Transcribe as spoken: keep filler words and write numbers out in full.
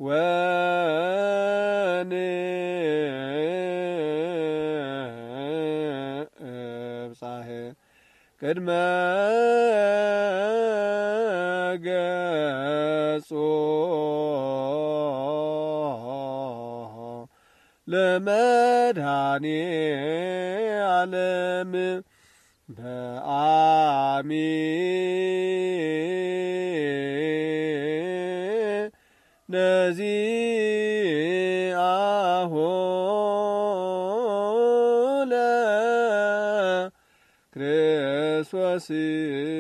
ወንብጻሕ ቅድመ ገጾ ለመድኃኔ ዓለም በአሚን ነዚአሆ ለክርስቶስ